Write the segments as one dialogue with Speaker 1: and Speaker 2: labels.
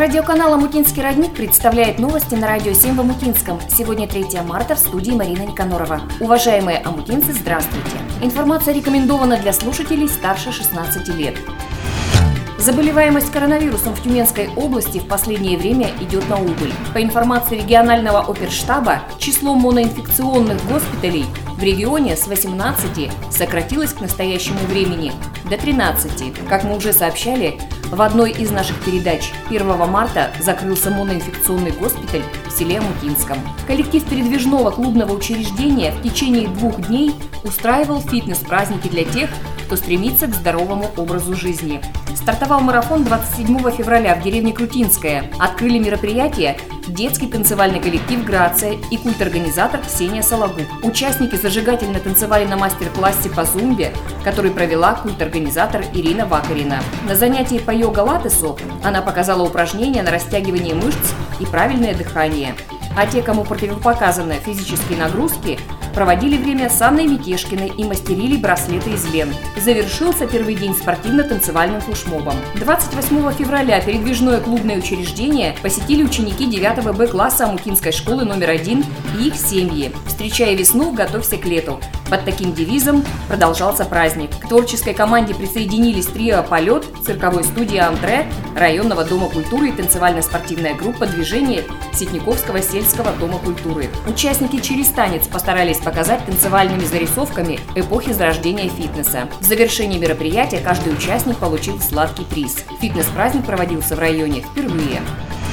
Speaker 1: Радиоканал «Омутинский родник» представляет новости на Радио 7 в Омутинском. Сегодня 3 марта, в студии Марина Никанорова. Уважаемые омутинцы, здравствуйте! Информация рекомендована для слушателей старше 16 лет. Заболеваемость коронавирусом в Тюменской области в последнее время идет на убыль. По информации регионального оперштаба, число моноинфекционных госпиталей в регионе с 18 сократилось к настоящему времени до 13. Как мы уже сообщали в одной из наших передач, 1 марта закрылся моноинфекционный госпиталь в селе Омутинском. Коллектив передвижного клубного учреждения в течение 2 дней устраивал фитнес-праздники для тех, кто стремится к здоровому образу жизни. Стартовал марафон 27 февраля в деревне Крутинская. Открыли мероприятие детский танцевальный коллектив «Грация» и культорганизатор Ксения Сологуб. Участники зажигательно танцевали на мастер-классе по зумбе, который провела культорганизатор Ирина Вакарина. На занятии по йога-латесу она показала упражнения на растягивание мышц и правильное дыхание. А те, кому противопоказаны физические нагрузки, проводили время с Анной Митешкиной и мастерили браслеты из лент. Завершился первый день спортивно-танцевальным флешмобом. 28 февраля передвижное клубное учреждение посетили ученики 9 Б-класса Омутинской школы номер 1 и их семьи. «Встречая весну, готовься к лету». Под таким девизом продолжался праздник. К творческой команде присоединились трио «Полет», цирковой студии «Антре», районного дома культуры и танцевально-спортивная группа «Движение» Ситниковского сельского дома культуры. Участники через танец постарались показать танцевальными зарисовками эпохи зарождения фитнеса. В завершении мероприятия каждый участник получил сладкий приз. Фитнес-праздник проводился в районе впервые.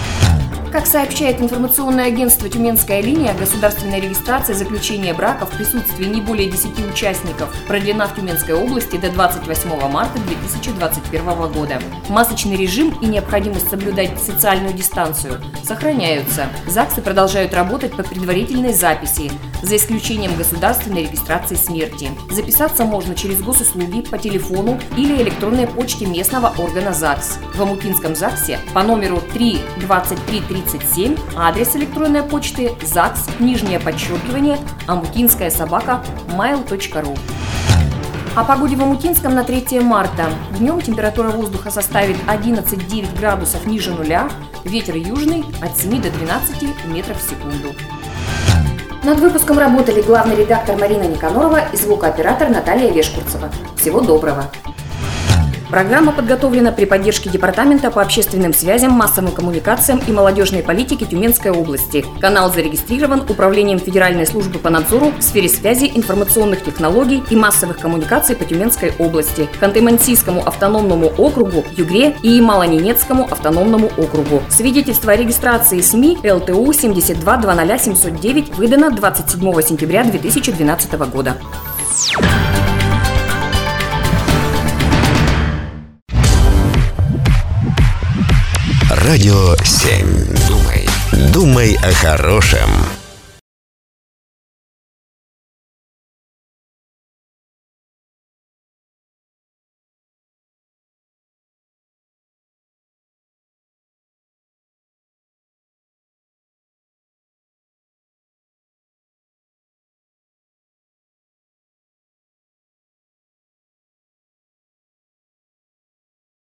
Speaker 1: Как сообщает информационное агентство «Тюменская линия», государственная регистрация заключения брака в присутствии не более 10 участников продлена в Тюменской области до 28 марта 2021 года. Масочный режим и необходимость соблюдать социальную дистанцию сохраняются. ЗАГСы продолжают работать по предварительной записи, за исключением государственной регистрации смерти. Записаться можно через госуслуги, по телефону или электронной почте местного органа ЗАГС. В Омутинском ЗАГСе по номеру 32337, адрес электронной почты ЗАГС_омутинская_mail.ru. О погоде в Омутинском на 3 марта. Днем температура воздуха составит 11,9 градусов ниже нуля, ветер южный от 7 до 12 метров в секунду. Над выпуском работали главный редактор Марина Никанорова и звукооператор Наталья Вешкурцева. Всего доброго! Программа подготовлена при поддержке Департамента по общественным связям, массовым коммуникациям и молодежной политике Тюменской области. Канал зарегистрирован Управлением Федеральной службы по надзору в сфере связи, информационных технологий и массовых коммуникаций по Тюменской области, Ханты-Мансийскому автономному округу, Югре и Ямало-Ненецкому автономному округу. Свидетельство о регистрации СМИ ЛТУ 7220709 выдано 27 сентября 2012 года.
Speaker 2: Радио 7. Думай о хорошем.